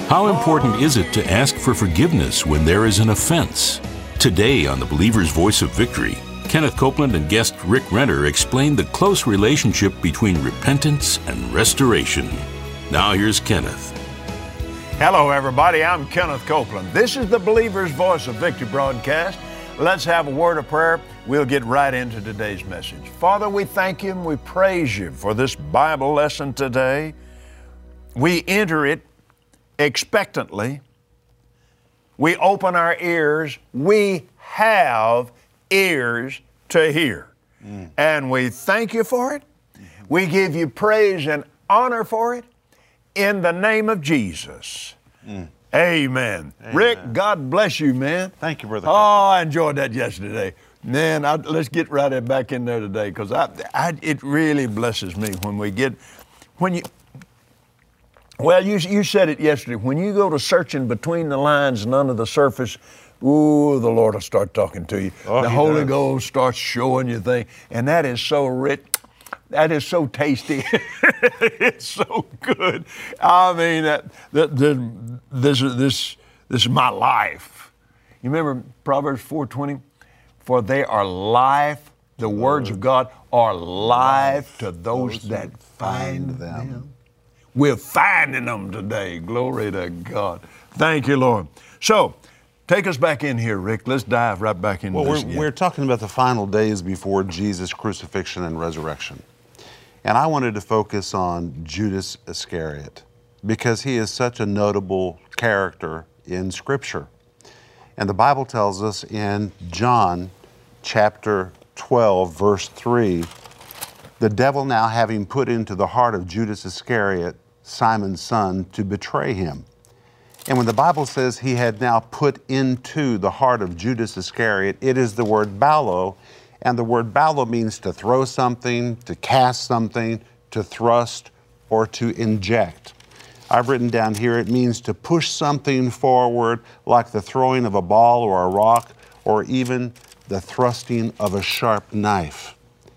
How important is it to ask for forgiveness when there is an offense? Today on the Believer's Voice of Victory, Kenneth Copeland and guest Rick Renner explain the close relationship between repentance and restoration. Now here's Kenneth. Hello everybody, I'm Kenneth Copeland. This is the Believer's Voice of Victory broadcast. Let's have a word of prayer. We'll get right into today's message. Father, we thank you and we praise you for this Bible lesson today. We enter it expectantly. We open our ears. We have ears to hear. And we thank you for it. We give you praise and honor for it in the name of Jesus. Amen. Rick, God bless you, man. Thank you, Brother. Oh, I enjoyed that yesterday. Man, let's get right back in there today because it really blesses me you said it yesterday. When you go to searching between the lines and under the surface, ooh, the Lord will start talking to you. The Holy Ghost starts showing you things. And that is so rich. That is so tasty. It's so good. I mean, this is my life. You remember Proverbs 4:20? For they are life, the words of God are life to those that find them. We're finding them today. Glory to God. Thank you, Lord. So, take us back in here, Rick. Let's dive right back into this again. We're talking about the final days before Jesus' crucifixion and resurrection. And I wanted to focus on Judas Iscariot because he is such a notable character in Scripture. And the Bible tells us in John chapter 12, verse 3, the devil now having put into the heart of Judas Iscariot, Simon's son, to betray him. And when the Bible says he had now put into the heart of Judas Iscariot, it is the word ballo, and the word ballo means to throw something, to cast something, to thrust, or to inject. I've written down here it means to push something forward like the throwing of a ball or a rock, or even the thrusting of a sharp knife.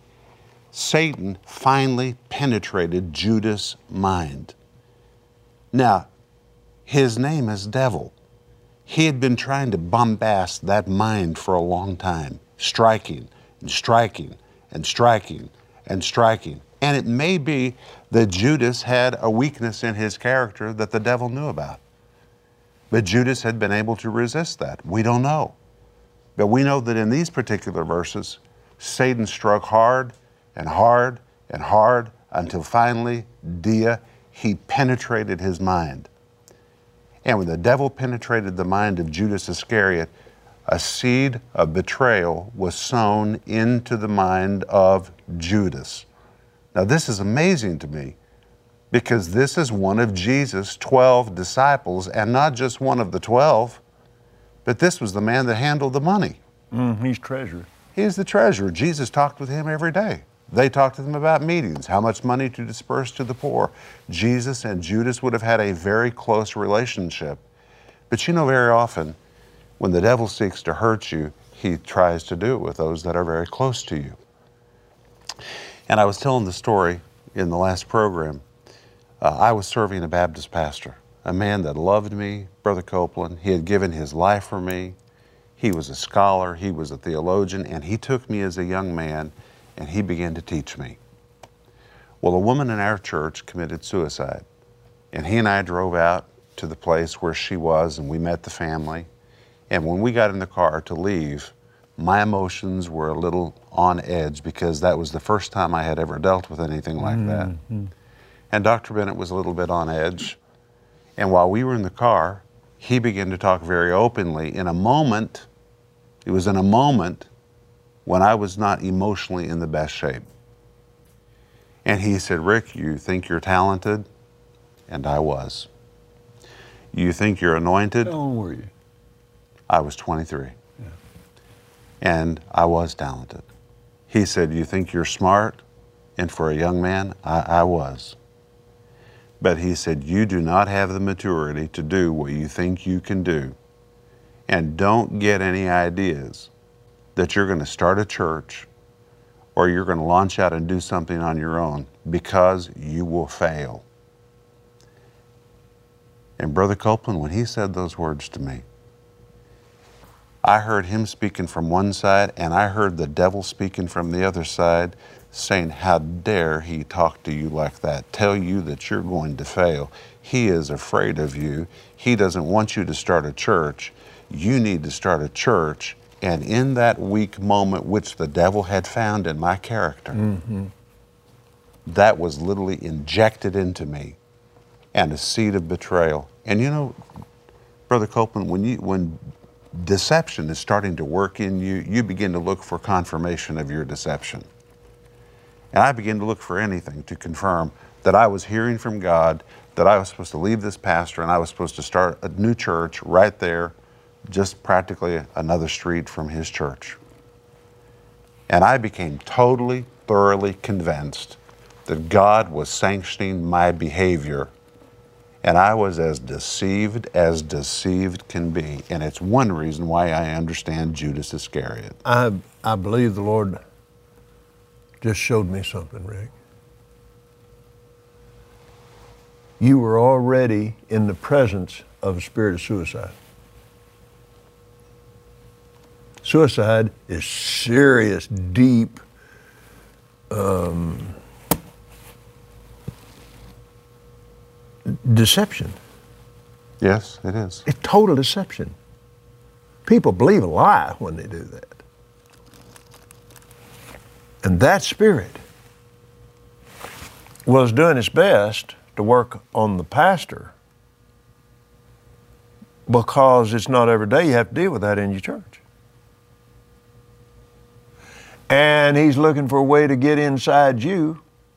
Satan finally penetrated Judas' mind. Now, his name is Devil. He had been trying to bombast that mind for a long time, striking and striking and striking and striking. And it may be that Judas had a weakness in his character that the devil knew about. But Judas had been able to resist that. We don't know. But we know that in these particular verses, Satan struck hard and hard and hard until finally, he penetrated his mind. And when the devil penetrated the mind of Judas Iscariot, a seed of betrayal was sown into the mind of Judas. Now this is amazing to me because this is one of Jesus' 12 disciples, and not just one of the 12, but this was the man that handled the money. He's treasurer. He's the treasurer. Jesus talked with him every day. They talked to them about meetings, how much money to disperse to the poor. Jesus and Judas would have had a very close relationship. But you know, very often, when the devil seeks to hurt you, he tries to do it with those that are very close to you. And I was telling the story in the last program. I was serving a Baptist pastor, a man that loved me, Brother Copeland. He had given his life for me. He was a scholar, he was a theologian, and he took me as a young man and he began to teach me. Well, a woman in our church committed suicide, and he and I drove out to the place where she was, and we met the family. And when we got in the car to leave, my emotions were a little on edge because that was the first time I had ever dealt with anything like that. And Dr. Bennett was a little bit on edge. And while we were in the car, he began to talk very openly in a moment. It was in a moment when I was not emotionally in the best shape. And he said, Rick, you think you're talented? And I was. You think you're anointed? How old were you? I was 23. Yeah. And I was talented. He said, you think you're smart? And for a young man, I was. But he said, you do not have the maturity to do what you think you can do. And don't get any ideas that you're going to start a church or you're going to launch out and do something on your own, because you will fail. And Brother Copeland, when he said those words to me, I heard him speaking from one side, and I heard the devil speaking from the other side, saying, how dare he talk to you like that, tell you that you're going to fail. He is afraid of you. He doesn't want you to start a church. You need to start a church. And in that weak moment, which the devil had found in my character, that was literally injected into me, and a seed of betrayal. And you know, Brother Copeland, when deception is starting to work in you, you begin to look for confirmation of your deception. And I began to look for anything to confirm that I was hearing from God, that I was supposed to leave this pastor and I was supposed to start a new church right there, just practically another street from his church. And I became totally, thoroughly convinced that God was sanctioning my behavior. And I was as deceived can be. And it's one reason why I understand Judas Iscariot. I believe the Lord just showed me something, Rick. You were already in the presence of a spirit of suicide. Suicide is serious, deep, deception. Yes, it is. It's total deception. People believe a lie when they do that. And that spirit was doing its best to work on the pastor, because it's not every day you have to deal with that in your church. And he's looking for a way to get inside you,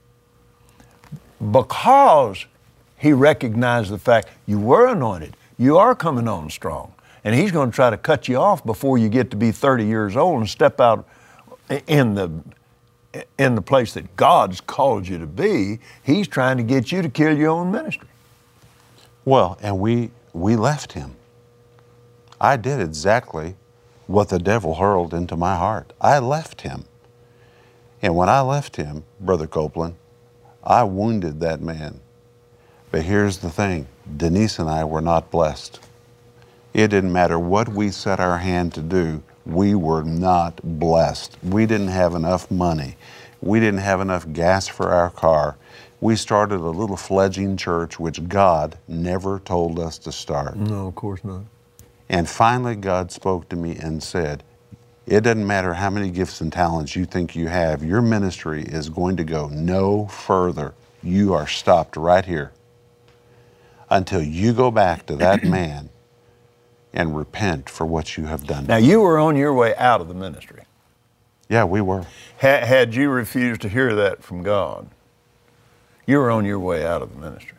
because he recognized the fact you were anointed, you are coming on strong, and he's going to try to cut you off before you get to be 30 years old and step out in the place that God's called you to be. He's trying to get you to kill your own ministry. Well, and we left him. I did exactly what the devil hurled into my heart. I left him. And when I left him, Brother Copeland, I wounded that man. But here's the thing, Denise and I were not blessed. It didn't matter what we set our hand to do, we were not blessed. We didn't have enough money. We didn't have enough gas for our car. We started a little fledgling church, which God never told us to start. No, of course not. And finally, God spoke to me and said, it doesn't matter how many gifts and talents you think you have, your ministry is going to go no further. You are stopped right here until you go back to that man and repent for what you have done. Now, you were on your way out of the ministry. Yeah, we were. Had you refused to hear that from God, you were on your way out of the ministry.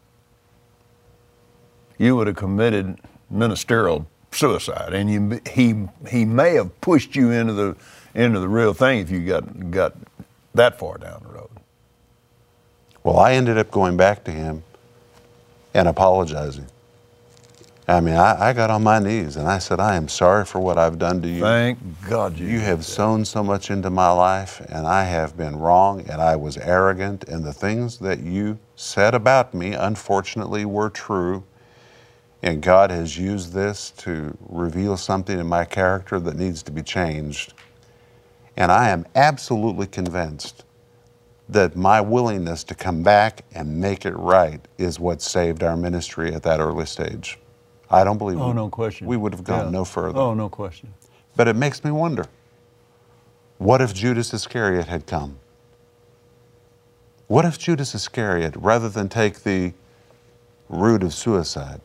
You would have committed ministerial suicide, and he may have pushed you into the real thing if you got that far down the road. Well, I ended up going back to him and apologizing. I mean, I got on my knees and I said, I am sorry for what I've done to you. Thank God you have sown so much into my life, and I have been wrong, and I was arrogant, and the things that you said about me, unfortunately, were true. And God has used this to reveal something in my character that needs to be changed. And I am absolutely convinced that my willingness to come back and make it right is what saved our ministry at that early stage. I don't believe no question. We would have gone no further. Oh, no question. But it makes me wonder, what if Judas Iscariot had come? What if Judas Iscariot, rather than take the route of suicide?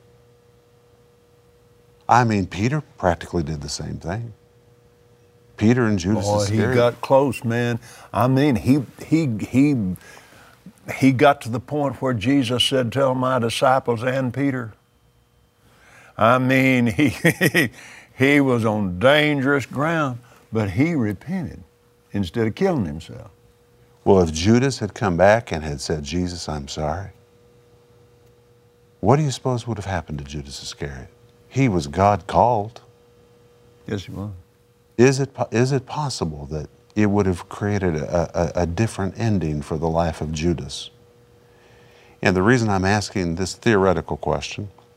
I mean, Peter practically did the same thing. Peter and Judas Iscariot. He got close, man. I mean, he got to the point where Jesus said, tell my disciples and Peter. I mean, he was on dangerous ground, but he repented instead of killing himself. Well, if Judas had come back and had said, Jesus, I'm sorry, what do you suppose would have happened to Judas Iscariot? He was God called. Yes, he was. Is it possible that it would have created a different ending for the life of Judas? And the reason I'm asking this theoretical question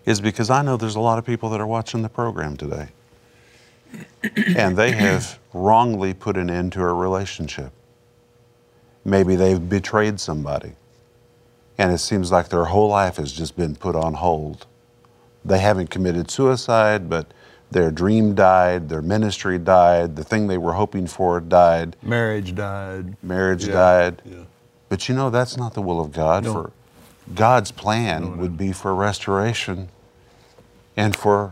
is because I know there's a lot of people that are watching the program today. And they have wrongly put an end to a relationship. Maybe they've betrayed somebody. And it seems like their whole life has just been put on hold. They haven't committed suicide, but their dream died, their ministry died, the thing they were hoping for died. Marriage died. Marriage died. Yeah. But you know, that's not the will of God. No. For God's plan would be for restoration and for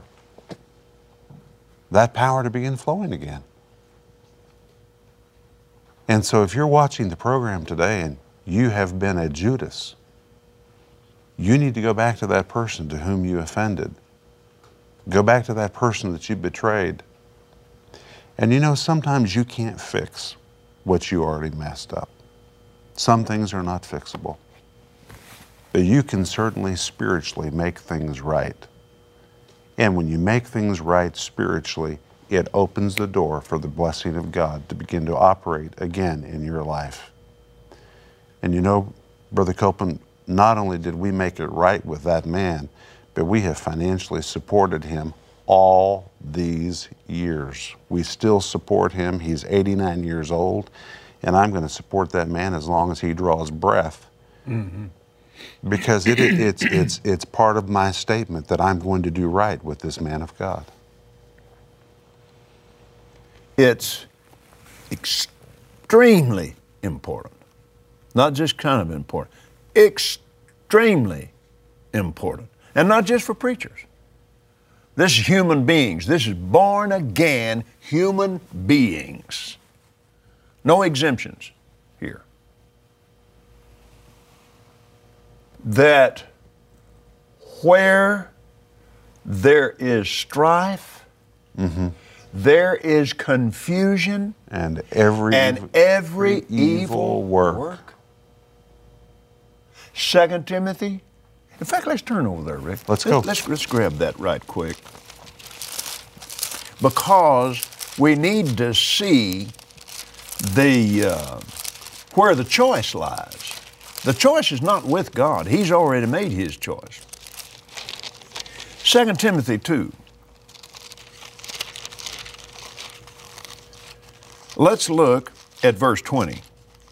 that power to begin flowing again. And so if you're watching the program today and you have been a Judas, you need to go back to that person to whom you offended. Go back to that person that you betrayed. And you know, sometimes you can't fix what you already messed up. Some things are not fixable. But you can certainly spiritually make things right. And when you make things right spiritually, it opens the door for the blessing of God to begin to operate again in your life. And you know, Brother Copeland, not only did we make it right with that man, but we have financially supported him all these years. We still support him. He's 89 years old, and I'm going to support that man as long as he draws breath. Mm-hmm. Because it's part of my statement that I'm going to do right with this man of God. It's extremely important. Not just kind of important. Extremely important. And not just for preachers. This is human beings. This is born again human beings. No exemptions here. That where there is strife, there is confusion, and every evil work. 2 Timothy. In fact, let's turn over there, Rick. Let's go. Let's grab that right quick. Because we need to see where the choice lies. The choice is not with God. He's already made his choice. 2 Timothy 2. Let's look at verse 20.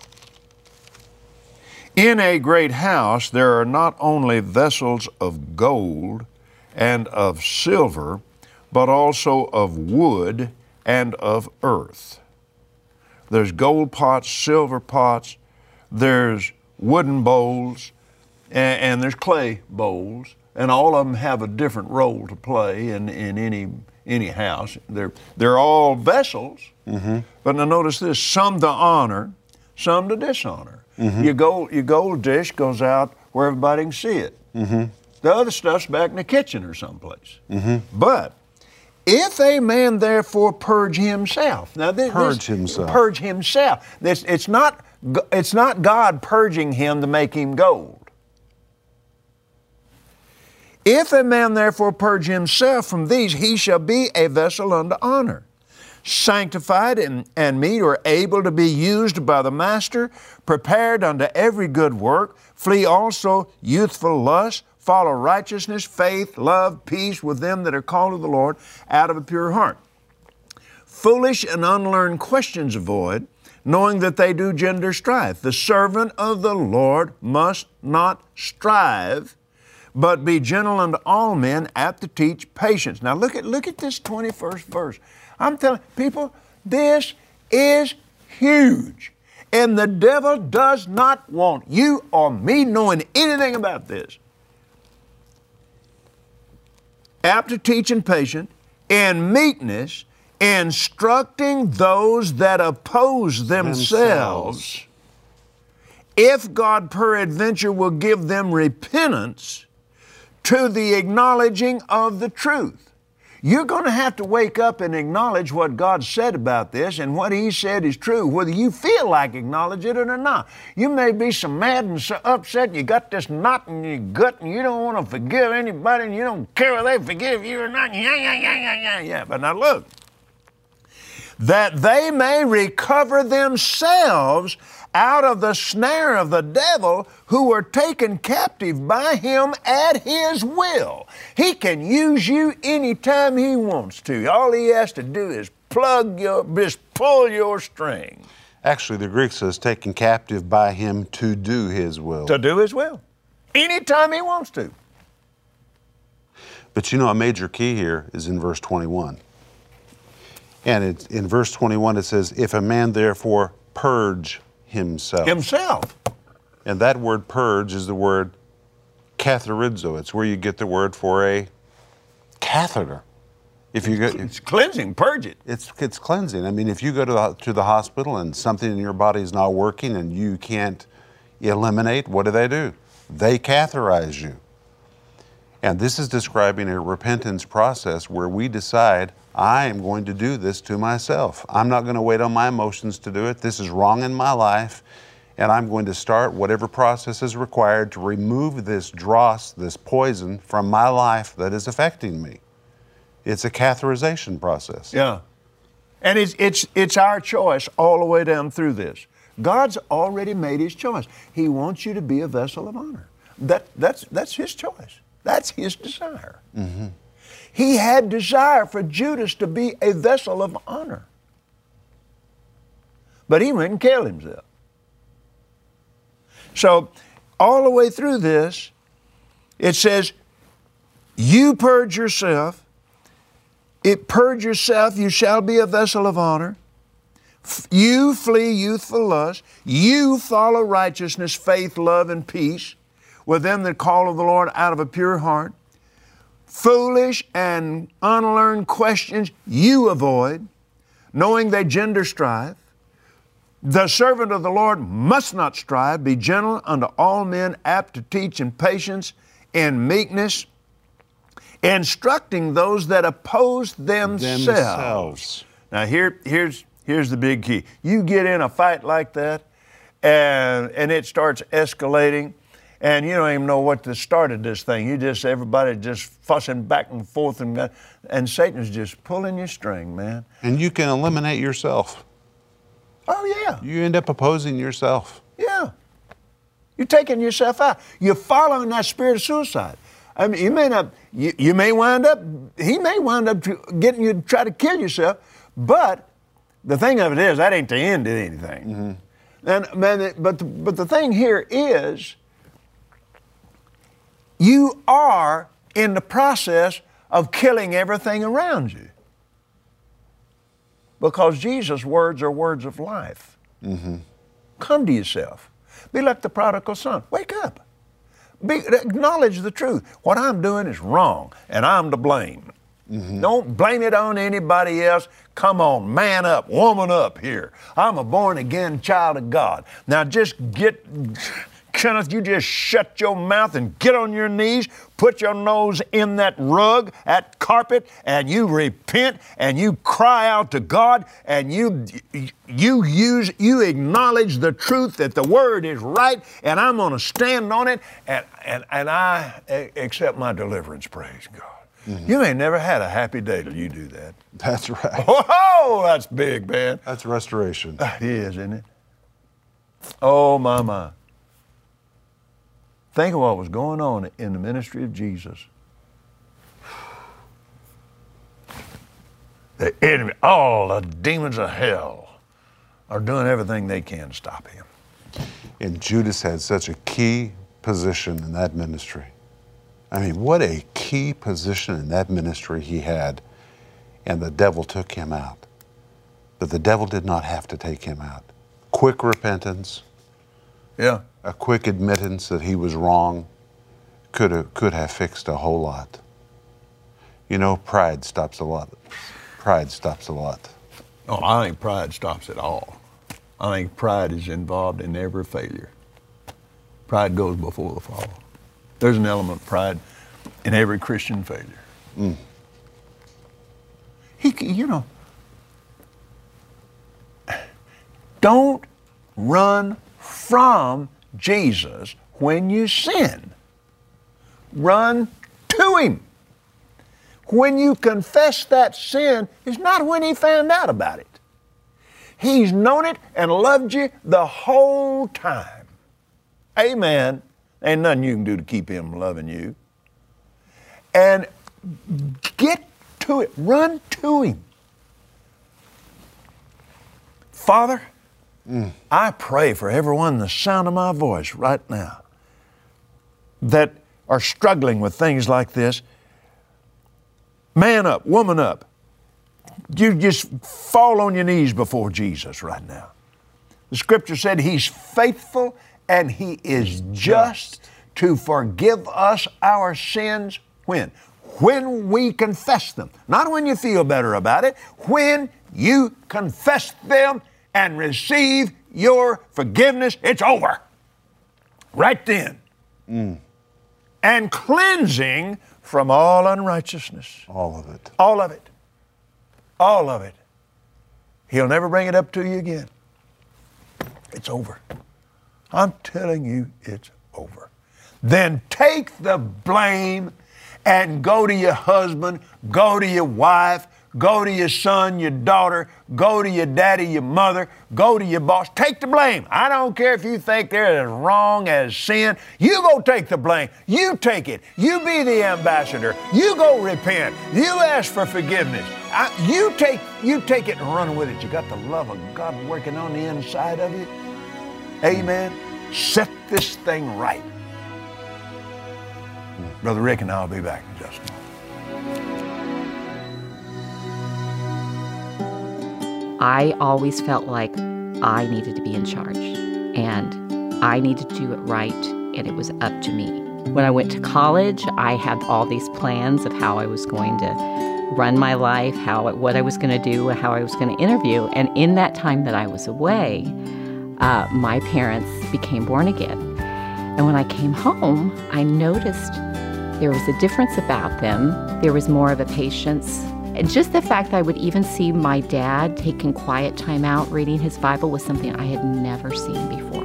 In a great house there are not only vessels of gold and of silver, but also of wood and of earth. There's gold pots, silver pots, there's wooden bowls, and there's clay bowls, and all of them have a different role to play in any house. They're all vessels, but now notice this, some to honor, some to dishonor. Your gold dish goes out where everybody can see it. The other stuff's back in the kitchen or someplace. But if a man therefore purge himself, now purge himself. It's not God purging him to make him gold. If a man therefore purge himself from these, he shall be a vessel unto honor, sanctified and meet or able to be used by the master, prepared unto every good work. Flee also youthful lust, follow righteousness, faith, love, peace with them that are called of the Lord out of a pure heart. Foolish and unlearned questions avoid, knowing that they do gender strife. The servant of the Lord must not strive, but be gentle unto all men, apt to teach patience. Now look at this 21st verse. I'm telling people, this is huge. And the devil does not want you or me knowing anything about this. Apt to teach and patient, in meekness, instructing those that oppose themselves, if God peradventure will give them repentance to the acknowledging of the truth. You're going to have to wake up and acknowledge what God said about this, and what He said is true, whether you feel like acknowledging it or not. You may be so mad and so upset, and you got this knot in your gut, and you don't want to forgive anybody, and you don't care whether they forgive you or not. Yeah. But now look, that they may recover themselves out of the snare of the devil, who were taken captive by him at his will. He can use you anytime he wants to. All he has to do is just pull your string. Actually, the Greek says taken captive by him to do his will. To do his will. Anytime he wants to. But you know, a major key here is in verse 21. And in verse 21 it says, if a man therefore purge himself. Himself. And that word purge is the word catharizo. It's where you get the word for a catheter. If you get, it's cleansing, purge it. It's cleansing. I mean, if you go to the hospital and something in your body is not working and you can't eliminate, what do? They catheterize you. And this is describing a repentance process where we decide, I am going to do this to myself. I'm not going to wait on my emotions to do it. This is wrong in my life. And I'm going to start whatever process is required to remove this dross, this poison from my life that is affecting me. It's a catheterization process. Yeah. And it's our choice all the way down through this. God's already made his choice. He wants you to be a vessel of honor. That's his choice. That's his desire. Mm-hmm. He had desire for Judas to be a vessel of honor. But he went and killed himself. So all the way through this, it says, you purge yourself. Purge yourself, you shall be a vessel of honor. You flee youthful lust. You follow righteousness, faith, love, and peace with them that call on the Lord out of a pure heart. Foolish and unlearned questions you avoid, knowing they gender strife. The servant of the Lord must not strive. Be gentle unto all men, apt to teach in patience and meekness, instructing those that oppose themselves. Now here's the big key. You get in a fight like that, and it starts escalating, and you don't even know what started this thing. Everybody just fussing back and forth, and Satan's just pulling your string, man. And you can eliminate yourself. Oh yeah. You end up opposing yourself. Yeah. You're taking yourself out. You're following that spirit of suicide. I mean, he may wind up getting you to try to kill yourself, but the thing of it is, that ain't the end of anything. Mm-hmm. But the thing here is, you are in the process of killing everything around you. Because Jesus' words are words of life. Mm-hmm. Come to yourself. Be like the prodigal son. Wake up. Acknowledge the truth. What I'm doing is wrong, and I'm to blame. Mm-hmm. Don't blame it on anybody else. Come on, man up, woman up here. I'm a born-again child of God. Now Kenneth, you just shut your mouth and get on your knees, put your nose in that rug, that carpet, and you repent and you cry out to God, and you acknowledge the truth that the word is right, and I'm going to stand on it, and I accept my deliverance. Praise God. Mm-hmm. You ain't never had a happy day till you do that. That's right. Oh, that's big, man. That's restoration. It is, isn't it? Oh, my. Think of what was going on in the ministry of Jesus. The enemy, all the demons of hell are doing everything they can to stop him. And Judas had such a key position in that ministry. I mean, what a key position in that ministry he had. And the devil took him out. But the devil did not have to take him out. Quick repentance. Yeah. A quick admittance that he was wrong could have fixed a whole lot. You know, pride stops a lot. Pride stops a lot. Oh, I think pride stops it all. I think pride is involved in every failure. Pride goes before the fall. There's an element of pride in every Christian failure. Mm. Don't run from Jesus when you sin. Run to him. When you confess that sin, it's not when he found out about it. He's known it and loved you the whole time. Amen. Ain't nothing you can do to keep Him loving you. And get to it. Run to Him. Father, I pray for everyone in the sound of my voice right now that are struggling with things like this. Man up, woman up. You just fall on your knees before Jesus right now. The Scripture said He's faithful and He is just to forgive us our sins. When? When we confess them. Not when you feel better about it. When you confess them and receive your forgiveness, it's over. Right then. And cleansing from all unrighteousness. All of it. All of it. All of it. He'll never bring it up to you again. It's over. I'm telling you, it's over. Then take the blame and go to your husband, go to your wife, go to your son, your daughter, go to your daddy, your mother, go to your boss. Take the blame. I don't care if you think they're as wrong as sin. You go take the blame. You take it. You be the ambassador. You go repent. You ask for forgiveness. You take it and run with it. You got the love of God working on the inside of you. Amen. Set this thing right. Brother Rick and I'll be back in just a moment. I always felt like I needed to be in charge and I needed to do it right, and it was up to me. When I went to college, I had all these plans of how I was going to run my life, what I was going to do, how I was going to interview. And in that time that I was away, my parents became born again. And when I came home, I noticed there was a difference about them. There was more of a patience. And just the fact that I would even see my dad taking quiet time out reading his Bible was something I had never seen before.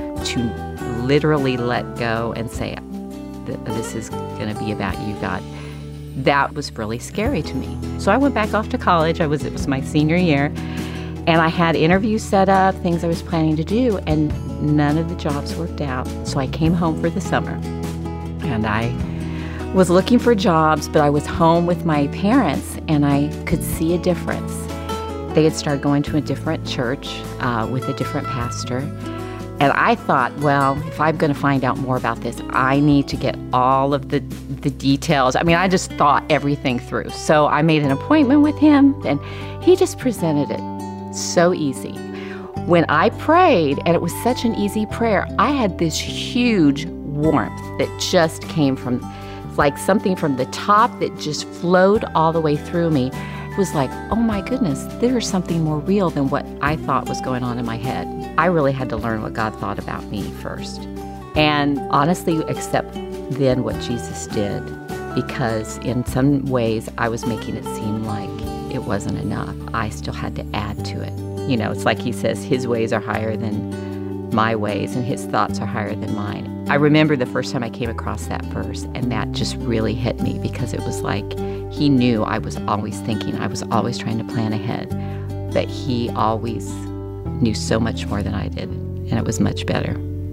To literally let go and say, this is going to be about you, God. That was really scary to me. So I went back off to college. It was my senior year. And I had interviews set up, things I was planning to do, and none of the jobs worked out. So I came home for the summer. And I was looking for jobs, but I was home with my parents, and I could see a difference. They had started going to a different church with a different pastor. And I thought, well, if I'm going to find out more about this, I need to get all of the details. I mean, I just thought everything through. So I made an appointment with him, and he just presented it so easy. When I prayed, and it was such an easy prayer, I had this huge warmth that just came from, like something from the top that just flowed all the way through me. It was like, oh my goodness, there's something more real than what I thought was going on in my head. I really had to learn what God thought about me first. And honestly, accept then what Jesus did, because in some ways I was making it seem like it wasn't enough. I still had to add to it. You know, it's like he says, his ways are higher than my ways and his thoughts are higher than mine. I remember the first time I came across that verse, and that just really hit me, because it was like he knew I was always thinking, I was always trying to plan ahead, but he always knew so much more than I did, and it was much better.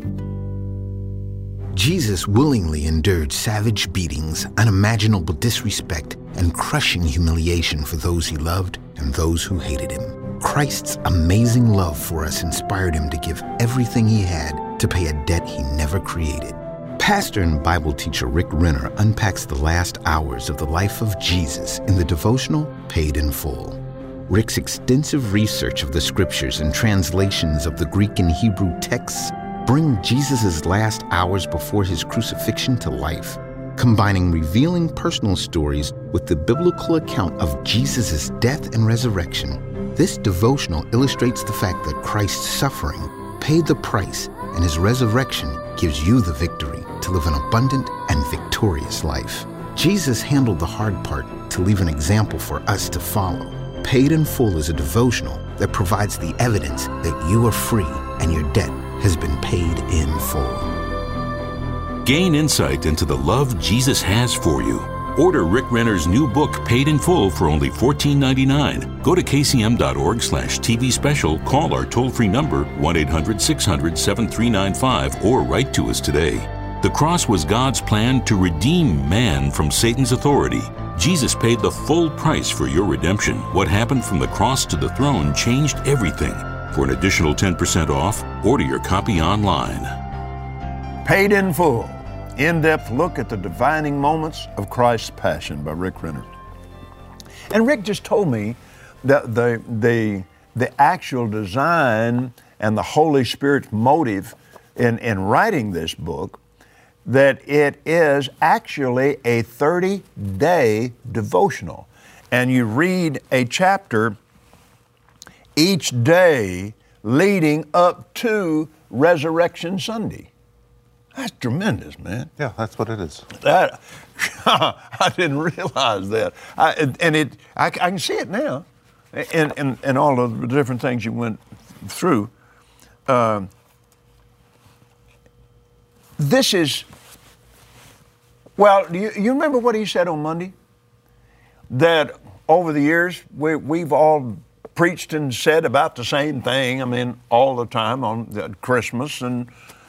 Jesus willingly endured savage beatings, unimaginable disrespect, and crushing humiliation for those he loved and those who hated him. Christ's amazing love for us inspired him to give everything he had to pay a debt he never created. Pastor and Bible teacher Rick Renner unpacks the last hours of the life of Jesus in the devotional Paid in Full. Rick's extensive research of the scriptures and translations of the Greek and Hebrew texts bring Jesus' last hours before his crucifixion to life, combining revealing personal stories with the biblical account of Jesus' death and resurrection. This devotional illustrates the fact that Christ's suffering paid the price, and his resurrection gives you the victory to live an abundant and victorious life. Jesus handled the hard part to leave an example for us to follow. Paid in Full is a devotional that provides the evidence that you are free and your debt has been paid in full. Gain insight into the love Jesus has for you. Order Rick Renner's new book, Paid in Full, for only $14.99. Go to kcm.org/TV special, call our toll-free number, 1-800-600-7395, or write to us today. The cross was God's plan to redeem man from Satan's authority. Jesus paid the full price for your redemption. What happened from the cross to the throne changed everything. For an additional 10% off, order your copy online. Paid in Full. In-depth look at the defining moments of Christ's Passion by Rick Renner. And Rick just told me that the actual design and the Holy Spirit's motive in writing this book, that it is actually a 30-day devotional. And you read a chapter each day leading up to Resurrection Sunday. That's tremendous, man. Yeah, that's what it is. That I didn't realize that. I can see it now, and all of the different things you went through. This is, well, you remember what he said on Monday? That over the years we've all preached and said about the same thing. I mean, all the time on Christmas and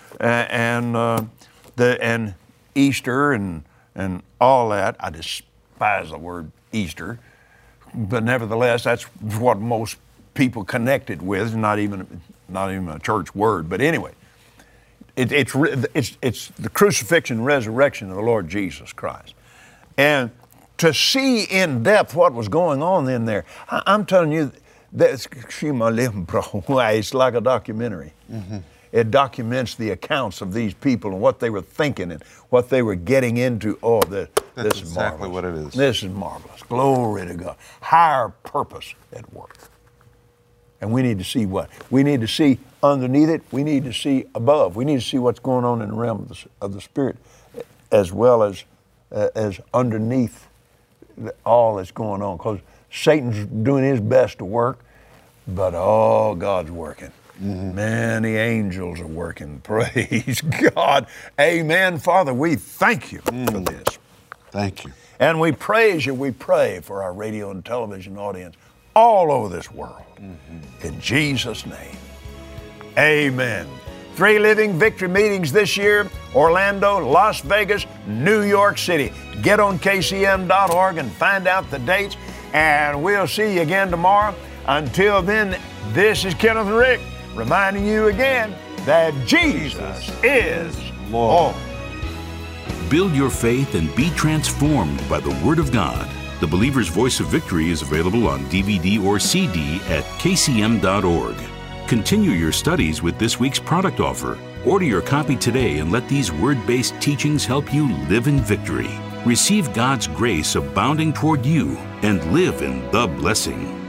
Easter and all that. I despise the word Easter, but nevertheless, that's what most people connect it with. Not even a church word, but anyway, it's the crucifixion and resurrection of the Lord Jesus Christ, and to see in depth what was going on in there. I'm telling you, it's like a documentary. Mm-hmm. It documents the accounts of these people and what they were thinking and what they were getting into. Oh, this is exactly marvelous. What it is. This is marvelous. Glory to God. Higher purpose at work. And we need to see what? We need to see underneath it. We need to see above. We need to see what's going on in the realm of the Spirit, as well as underneath all that's going on. Because Satan's doing his best to work, but God's working. Mm-hmm. Man, the angels are working. Praise God. Amen. Father, we thank you for this. Thank you. And we praise you. We pray for our radio and television audience all over this world. Mm-hmm. In Jesus' name. Amen. 3 Living Victory meetings this year: Orlando, Las Vegas, New York City. Get on kcm.org and find out the dates. And we'll see you again tomorrow. Until then, this is Kenneth and Rick, reminding you again that Jesus is Lord. Build your faith and be transformed by the Word of God. The Believer's Voice of Victory is available on DVD or CD at kcm.org. Continue your studies with this week's product offer. Order your copy today and let these word-based teachings help you live in victory. Receive God's grace abounding toward you and live in the blessing.